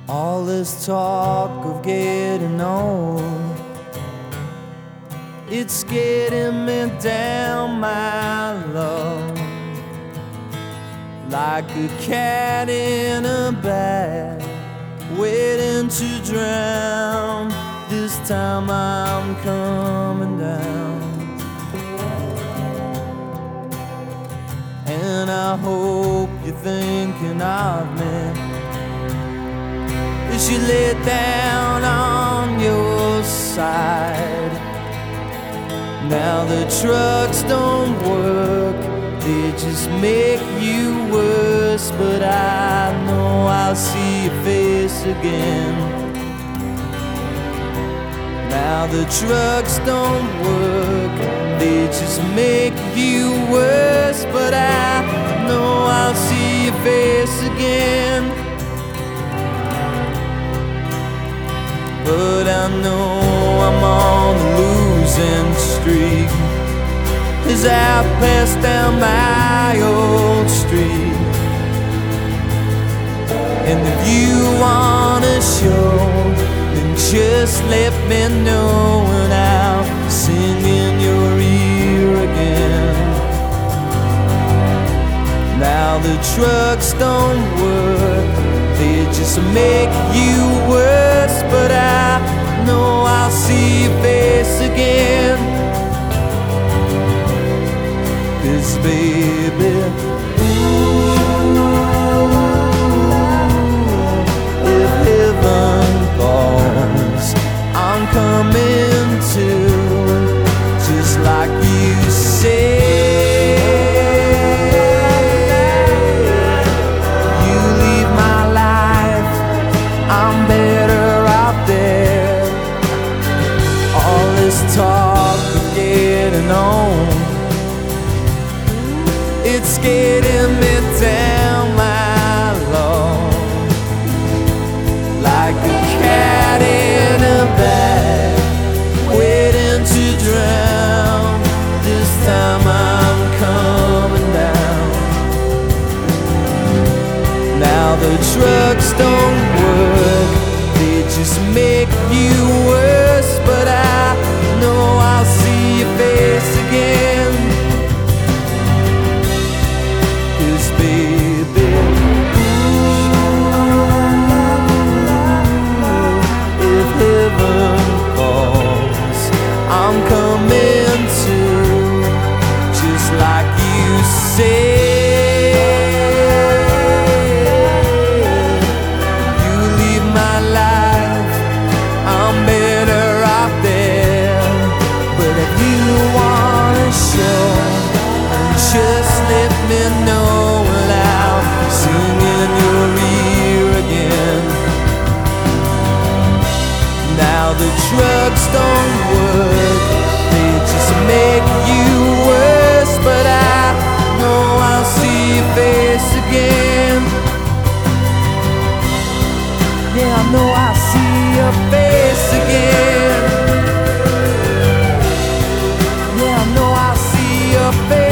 All this talk of getting old, it's getting me down, my love, like a cat in a bag, waiting to drown. This time I'm coming down, and I hope you're thinking of me as you lay down on your side. Now the drugs don't work, they just make you worse. But I know I'll see your face again. Now the drugs don't work, they just make you worse. But I know I'll see your face again. But I know I'm on the losing streak as I pass down my old street. And if you wanna show, then just let me know, and I'll sing in your ear again. Now the drugs don't work, they just make you worse. But I know I'll see your face again. 'Cause baby, if heaven calls, I'm coming too, just like you say. Talk of getting on, it's getting me down, my love, like a cat in a bag, waiting to drown. This time I'm coming down. Now the drugs don't work, they just make you worse. But I know I'll see your face again. 'Cause baby, if heaven calls, I'm coming too, just like you say. You leave my life, I'm better off there. But if you wanna show, just let me know, and I'll sing in your ear again. Now the drugs don't work, they just make you worse. But I know I'll see your face again. Yeah, I know I'll see your face again. Yeah, I know I'll see your face.